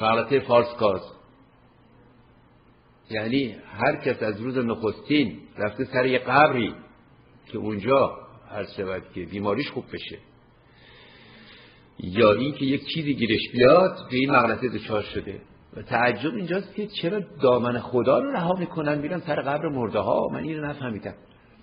مغلطه فالس کاز، یعنی هر کس از روز نخستین رفته سر یه قبری که اونجا عرض شود که بیماریش خوب بشه یا این که یک چیزی گیرش بیاد، به این مغلطه دچار شده. و تعجب اینجاست که چرا دامن خدا رو رها میکنن میرن سر قبر مرده ها. من این رو نفهمیدم.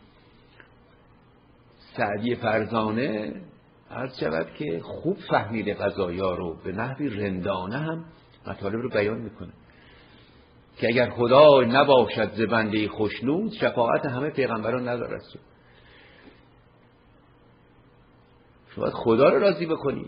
سعدی فرزانه عرض شود که خوب فهمیده قضایا رو، به نحوی رندانه هم مطالب رو بیان میکنه که اگر خدا نباشد ز بنده خوشنود، شفاعت همه پیغمبران ندارد. شما باید خدا رو راضی بکنی.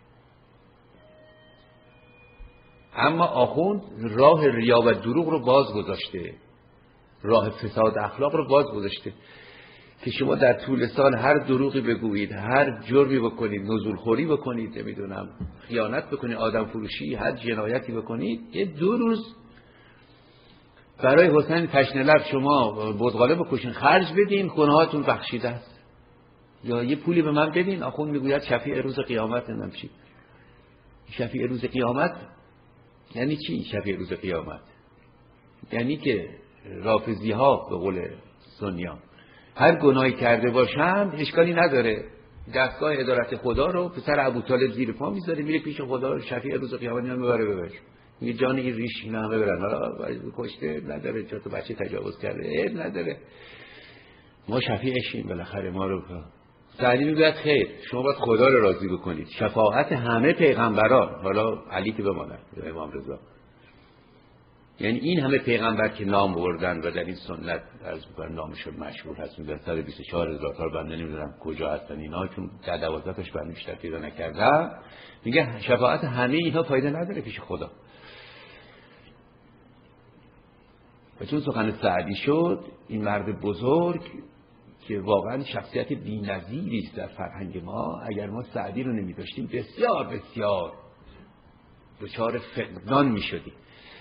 اما آخوند راه ریا و دروغ رو باز گذاشته، راه فساد اخلاق رو باز گذاشته که شما در طول سال هر دروغی بگویید، هر جرمی بکنید، نزولخوری بکنید، نمیدونم خیانت بکنید، آدم فروشی، هر جنایتی بکنید، یه 2 روز برای حسین تشنه لب شما بزغاله بکشین، خرج بدین، گناهاتون بخشیده است. یا یه پولی به من بدین، آخوند میگوید شفیع روز قیامت نمیشه. شفیع روز قیامت یعنی چی؟ شفیع روز قیامت یعنی که رافضی ها به قول سنیان هر گناهی کرده باشند اشکالی نداره، دستگاه عدالت خدا رو پسر ابوطالب زیر پا میذاره، میره پیش خدا، شفیع روز قیامت اینا میبره ببره، میگه جان این ریش اینا همه برن، حالا کشته نداره، چون تو بچه تجاوز کرده عیب نداره، ما شفیعشیم بالاخره ما رو. سعدی میگوید خیر، شما باید خدا رو راضی بکنید، شفاعت همه پیغمبران، حالا علی که بماند یا امام رضا، یعنی این همه پیغمبر که نام بردن و در این سنت از نامشون مشهور هست، میگن 124,000 تا بنده نمیدونم کجا هستن اینا، چون در 12 تاش بنده بیشتر پیدا نکردن، میگه شفاعت همه اینها فایده نداره پیش خدا. و چون سخن سعدی شد، این مرد بزرگ که واقعا شخصیت بی‌نظیری است در فرهنگ ما، اگر ما سعدی رو نمی داشتیم بسیار بسیار دچار فقدان می شدیم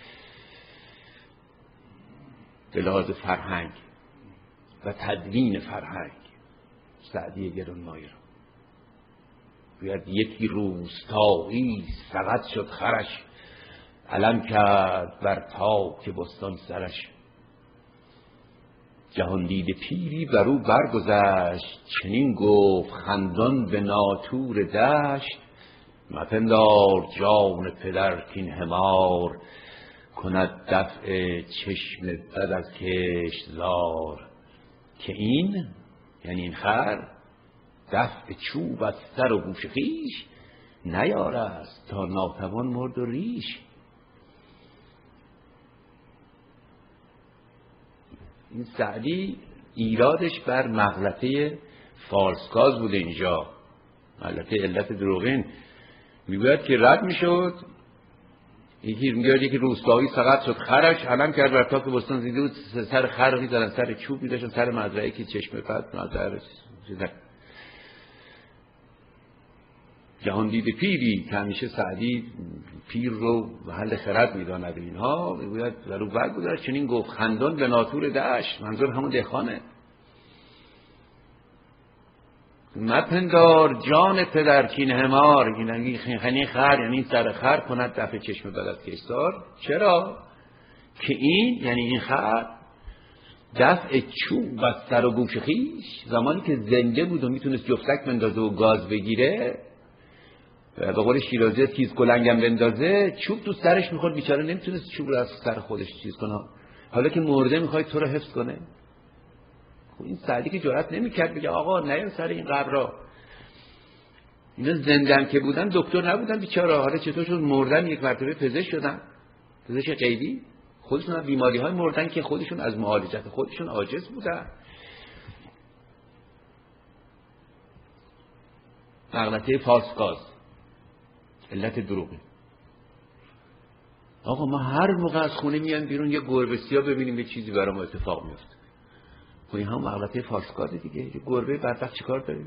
به لحاظ فرهنگ و تدوین فرهنگ. سعدی گرانمایه رو باید یکی روستایی سقط شد خرش، علم کرد بر تاک بستان سرش، جهان دیده پیری بر او برگذشت، چنین گفت خندان به ناطور دشت، مپندار جان پدر کین حمار، کند دفع چشم بد از کشتزار، که این یعنی این خر دفع چوب از سر و گوش خویش، نیارست تا ناتوان مرد و ریش. این سعدی ایرادش بر مغلطه فالسکاز بوده. اینجا مغلطه علت دروغین میگوید که رد میشد، یکی میگوید یکی روستایی سقط شد خرش، علم کرد بر تاک بستان زیده بود، سر خر می‌زدن، سر چوب می‌ذاشتن سر مزرعه که چشم بد مزرعه جهان دیده پیری که همیشه سعدی پیر رو محل خرد میداند. اینها میگوید در رو برگذشت، چنین گفت خندان به ناطور دشت، منظور همون دهخانه، مپندار جان پدر کین حمار، یعنی خنی خر، یعنی سر خر کند دفع چشم بد از کشتزار. چرا؟ که این یعنی این خر دفع چوب از سر و گوش خویش، زمانی که زنده بود و میتونست جفتک بندازه و گاز بگیره، به قول شیرازی تیز کلنگم بندازه، چوب تو سرش میخورد، بیچاره نمیتونست چوب رو از سر خودش چیز کنه، حالا که مرده میخواد تو رو حفظ کنه. خب این سعدی که جرئت نمیکرد بگه آقا نیا سر این قبرا، اینا زندن که بودن دکتر نبودن بیچاره، حالا چطور شد مردن یک مرتبه پزشک شدن، پزشک غیبی، خودشون از بیماری های مردن که خودشون از معالجت خودشون عاجز بودن. مغلطه فالسکاز، علت دروغه. آقا ما هر موقع از خونه میان بیرون یه گربه سیاه ببینیم یه چیزی برام اتفاق میفته، خب این هم مغلطه فالسکازه دیگه. یه گربه بدبخت چیکار داره؟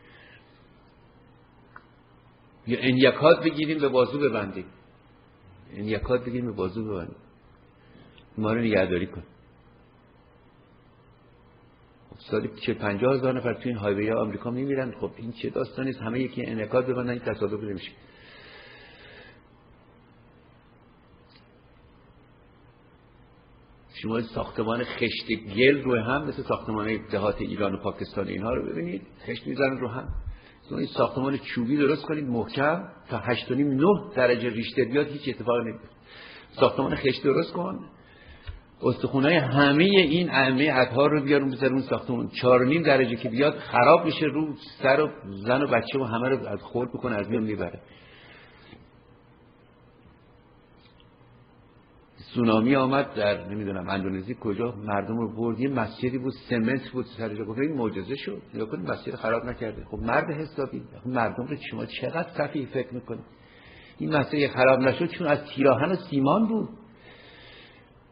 یا انیکات بگیریم به بازو ببندیم، انیکات بگیریم به بازو ببندیم، ما رو نگهداری کن. سالی 50 هزار نفر تو این هایوی ها آمریکا میمیرن، خب این چه داستانی است؟ همه یکی انیکات ببندن، این تصادف نمیشه. شما ساختمان خشت گل رو هم مثل ساختمان دهات ایران و پاکستان اینها رو ببینید، خشت میزنن رو هم. این ساختمان چوبی درست کنید محکم تا 8.5 9 درجه ریشتر بیاد هیچ اتفاقی نمیفته. ساختمان خشت درست کن، استخونای همه این اعمه ابها رو بیارون بذار اون ساختمان 4.5 درجه که بیاد خراب میشه، رو سر و زن و بچه و همه رو از خورد میکنه، از میان میبره. سونامی آمد در نمیدونم اندونزی کجا، مردم رو برد، یه مسجدی بود سمنت بود سر جا، گفت این معجزه شد، نگاه کنید مسجد خراب نکرده. خب مرد حسابی، مردم رو شما چقدر سفیه فکر میکنید؟ این مسجد خراب نشد چون از تیراهن و سیمان بود.